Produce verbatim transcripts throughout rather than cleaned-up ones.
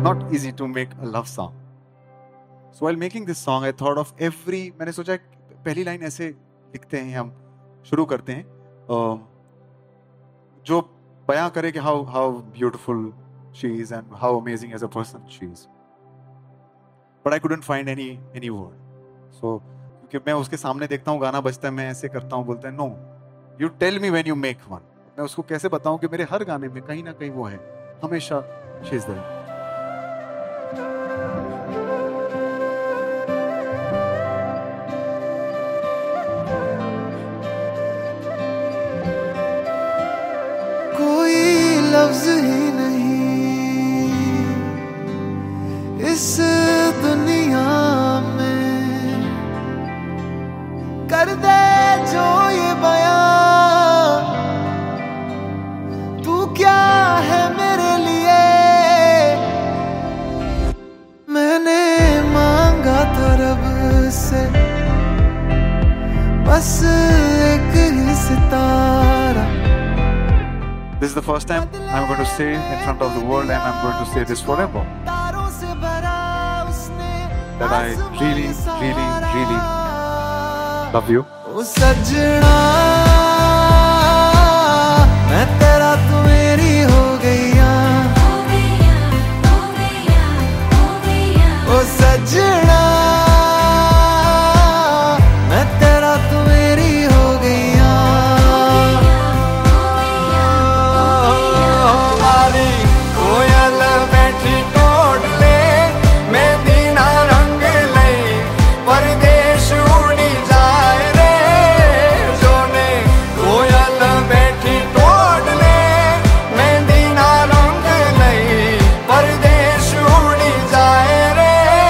not easy to make a love song. So while making this song, I thought of every. मैंने सोचा पहली line ऐसे लिखते हैं, हम शुरू करते हैं uh, जो बयां करे कि how how beautiful she is and how amazing as a person she is. But I couldn't find any any word. So क्योंकि मैं उसके सामने देखता हूँ गाना बजता है, मैं ऐसे करता हूँ, बोलता है no, you tell me when you make one. मैं उसको कैसे बताऊं कि मेरे हर गाने में कहीं ना कहीं वो है, हमेशा she is there. कोई लफ्ज ही नहीं इस दुनिया में कर दे जो ये बयां, तू क्या है मेरे लिए। मैंने मांगा था रब से बस एक ही सितारा। This is the first time I'm going to say in front of the world, and I'm going to say this forever, that I really, really, really love you. ओ सजना मैं तेरा तू मेरी हो गईया, ओ सजना मैं तेरा तू मेरी हो गईया। कोयल बैठी टोट ले मैं दीना रंग ले, परदेश उड़ी जाए रे जोने। कोयल बैठी टोट ले मैं दीना रंग ले, परदेश उड़ी जाए रे।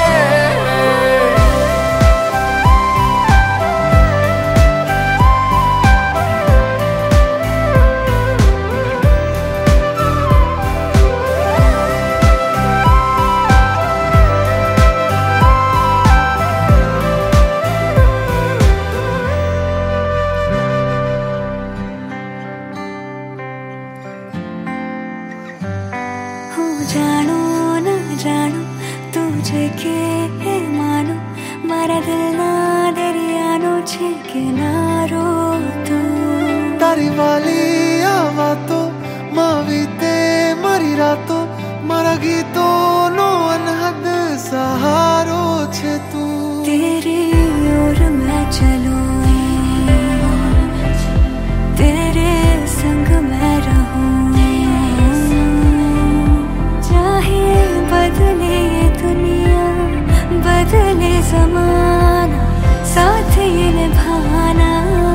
जानो ना जानो तुझे के मानो, मारा दिल ना दरियानो छे के नारो तू। तारी वाली आवातो मावीते मारी रातो, मारा गीतो नो अनहद सहारो छे तू। तेरी ओर मैं चलूं, तेरे संग मैं रहूं, बदले दुनिया बदले ज़माना, साथ ये निभाना।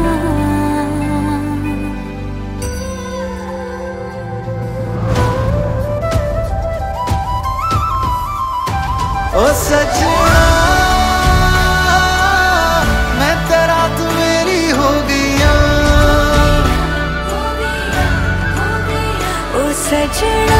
ओ सजना मैं तेरा तू मेरी हो गईया, ओ सजना